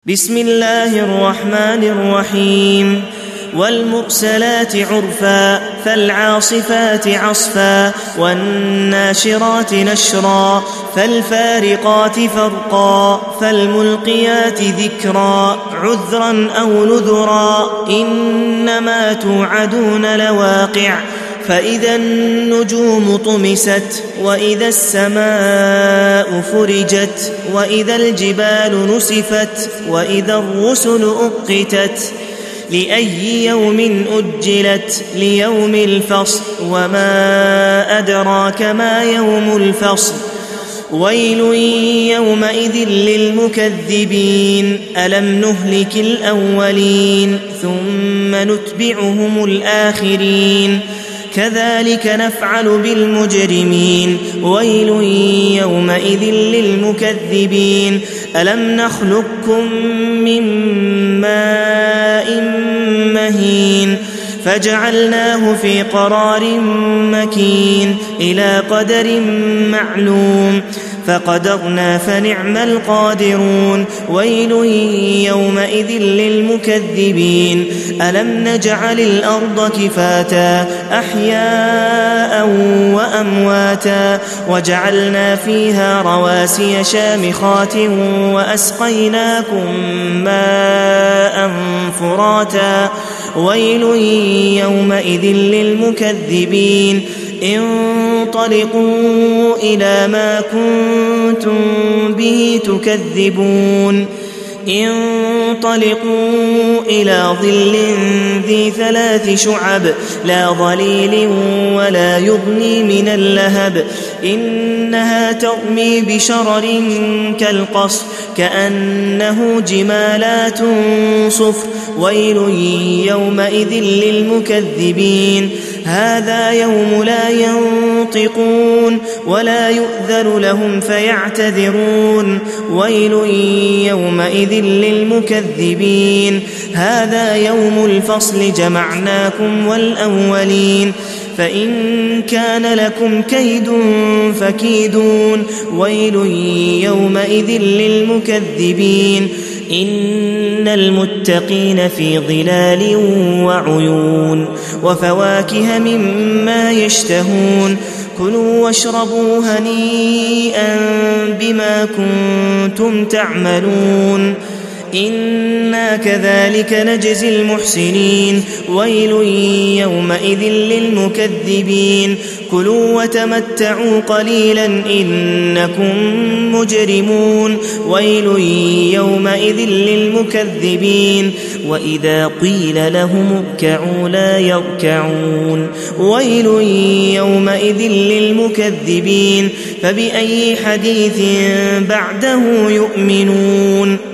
بسم الله الرحمن الرحيم والمرسلات عرفا فالعاصفات عصفا والناشرات نشرا فالفارقات فرقا فالملقيات ذكرا عذرا أو نذرا إنما توعدون لواقع فإذا النجوم طمست وإذا السماء فرجت وإذا الجبال نسفت وإذا الرسل أقتت لأي يوم أجلت ليوم الفصل وما أدراك ما يوم الفصل ويل يومئذ للمكذبين ألم نهلك الأولين ثم نتبعهم الآخرين كذلك نفعل بالمجرمين ويل يومئذ للمكذبين ألم نخلقكم من ماء مهين فجعلناه في قرار مكين إلى قدر معلوم فقدرنا فنعم القادرون ويل يومئذ للمكذبين ألم نجعل الأرض كفاتا أحياء وأمواتا وجعلنا فيها رواسي شامخات وأسقيناكم ماء فراتا ويل يومئذ للمكذبين انطلقوا إلى ما كنتم به تكذبون انطلقوا إلى ظل ذي 3 شعب لا ظليل ولا يغني من اللهب إنها ترمي بشرر كالقصر كأنه جمالات صفر ويل يومئذ للمكذبين هذا يوم لا ينطقون ولا يؤذن لهم فيعتذرون ويل يومئذ للمكذبين هذا يوم الفصل جمعناكم والأولين فإن كان لكم كيد فكيدون ويل يومئذ للمكذبين إن المتقين في ظلال وعيون وفواكه مما يشتهون كلوا واشربوا هنيئا بما كنتم تعملون إنا كذلك نجزي المحسنين ويل يومئذ للمكذبين كلوا وتمتعوا قليلا إنكم مجرمون ويل يومئذ للمكذبين وإذا قيل لهم اركعوا لا يركعون ويل يومئذ للمكذبين فبأي حديث بعده يؤمنون